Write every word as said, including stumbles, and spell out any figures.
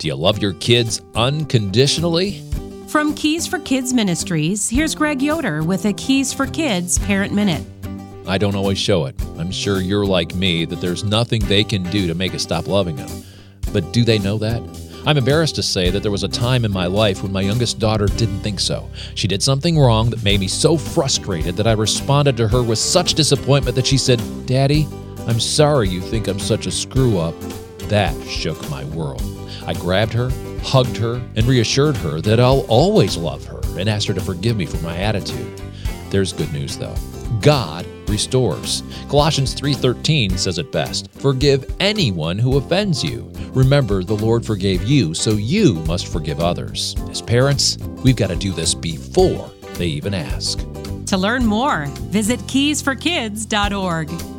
Do you love your kids unconditionally? From Keys for Kids Ministries, here's Greg Yoder with a Keys for Kids Parent Minute. I don't always show it. I'm sure you're like me, that there's nothing they can do to make us stop loving them. But do they know that? I'm embarrassed to say that there was a time in my life when my youngest daughter didn't think so. She did something wrong that made me so frustrated that I responded to her with such disappointment that she said, "Daddy, I'm sorry you think I'm such a screw-up." That shook my world. I grabbed her, hugged her, and reassured her that I'll always love her and asked her to forgive me for my attitude. There's good news, though. God restores. Colossians three thirteen says it best. Forgive anyone who offends you. Remember, the Lord forgave you, so you must forgive others. As parents, we've got to do this before they even ask. To learn more, visit keys for kids dot org.